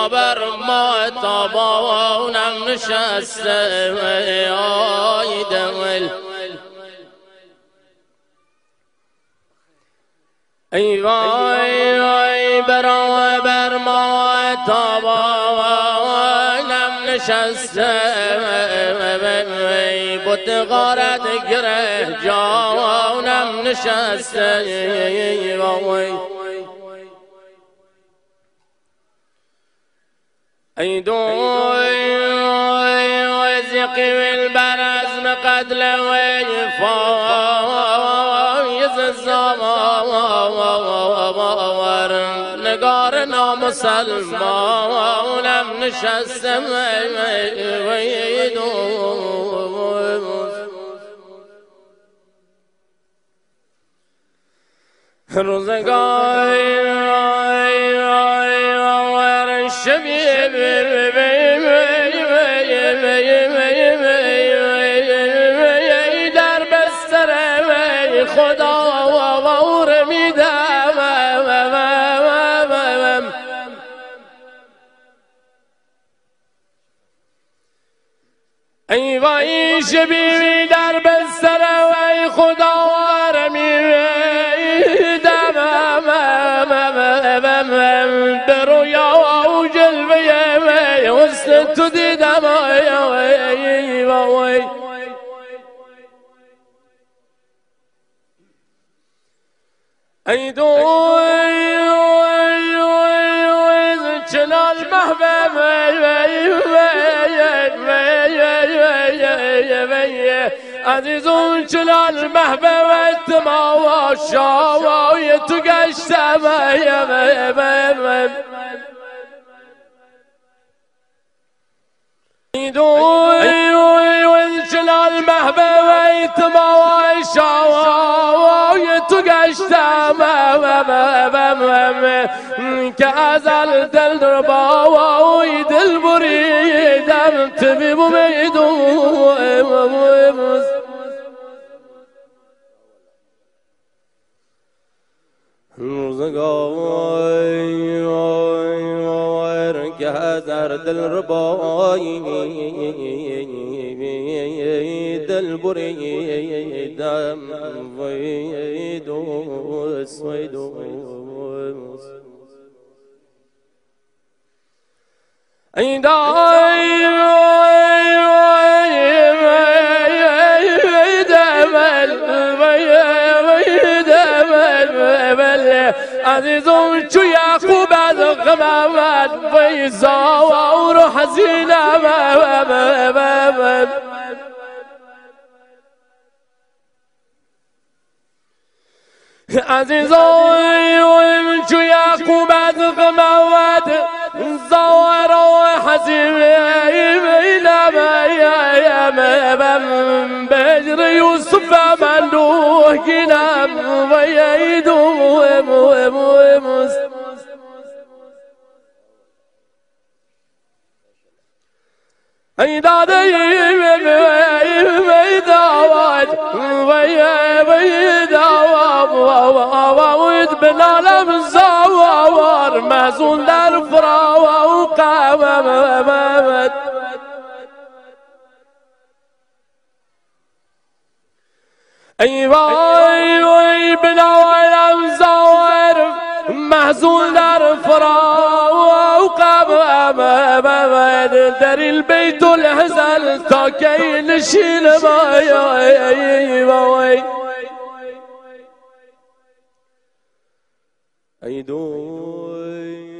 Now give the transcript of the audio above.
بر ما تابانم نشسته ای دل ای وای وای بر ما تابانم نشسته بت غارت گره جانم نشسته وای ای دوی زقی البرزم قد لوی فایز الزمار نگار نامسلمانم نشستم ای دوی روزگار شبیه در بستر خدا وار میدم ای وای شبیه در بستر خدا وار میدم برویا و جلوه حسن تو دیدم ای دوی چنان محبب عزیزون چنان محبب ما شاوی تو گشتم ای دوی چنان محبب ما شاوی تو گشتم که ازل دل در باوی دل بریدم طبیب و میدون روزگار که در دل ربایی دل بریدم وی دوست وی دوست ای دای عزیزم چو یعقوب از غمت ویزا و رو حزینم عزیزم چو یعقوب از غمت زار و حزینم بجر یوسف من دوگینم و ییدم ای داده ای داواد وی داواد بنالم زوار مزون در فرا و قامت ای وای وی بنالم زوار محزون در فرا و قامت در البيت الحزن تا کی نشین وای ای دوی